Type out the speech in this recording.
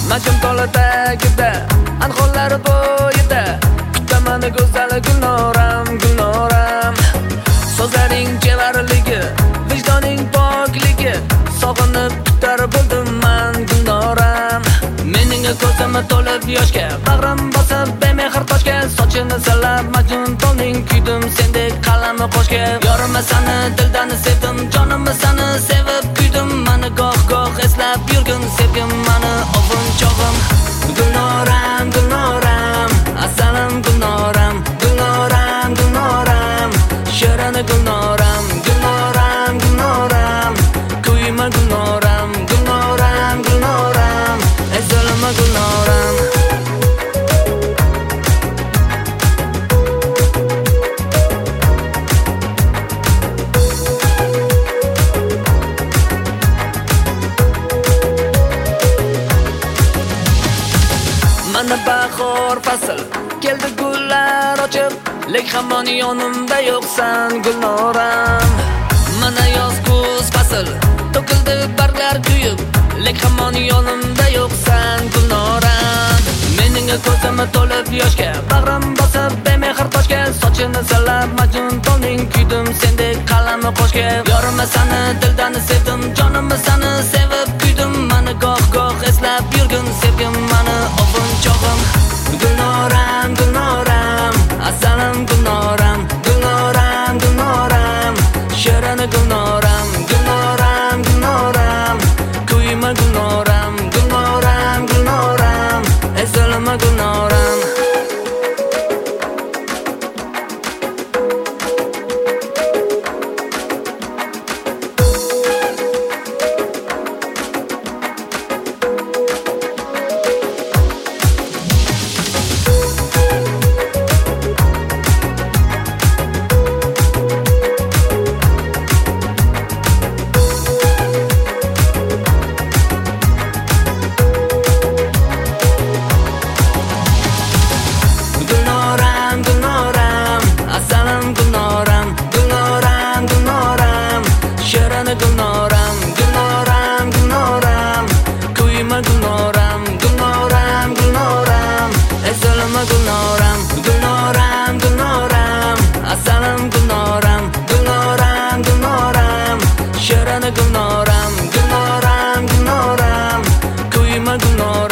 Majnun tola tagida anqonlar bo'yida kutaman go'zal Gulnoram, Gulnoram. So'zlaring chevarligi, vijdoning pokligi, sog'inib kutar bo'ldim man Gulnoram. Mening ko'zim to'lib yoshga, bag'rim bosib bemehr toshga, sochini silab Majnun tolning kuydim sendek qalami qo'shga. Yorim seni dildan sevdim, jonim seni sevib kuydim, mani goh-goh eslab yurgin sevgim mani ovun chog'im. Gulnoram, Gulnoram, asalim Gulnoram, Gulnoram, Gulnoram, shirin Gulnoram, Gulnoram, Gulnoram, kuyma Gulnoram, Gulnoram, Gulnoram, ezilma Gulnoram. Mana bahor fasl keldi gullar ochib, lek hamon yonimda yo'qsan Gulnoram. Mana yoz kuz fasl to'kildi barglar kuyib, lek hamon yonimda yo'qsan Gulnoram. Mening ko'zim to'lib yoshga, bag'rim bosib bemehr toshga, sochini silab Majnun tolning kuydim sendek qalami qo'shga. Yorim seni dildan sevdim, jonim seni sevib kuydim, mani goh-goh eslab yurgin sevgim mani ovun chog'im. Gulnoram, Gulnoram, asalim Gulnoram, Gulnoram, Gulnoram, shirin Gulnoram, Gulnoram, Gulnoram, kuyma Gulnoram, Gulnoram, Gulnoram, ezilma Gulnoram. Gulnoram, Gulnoram, Gulnoram, kuyma Gulnoram, Gulnoram, Gulnoram, ezilma Gulnoram, Gulnoram, Gulnoram, asalim Gulnoram, Gulnoram, Gulnoram, shirin Gulnoram, Gulnoram, Gulnoram, kuyma Gulnoram.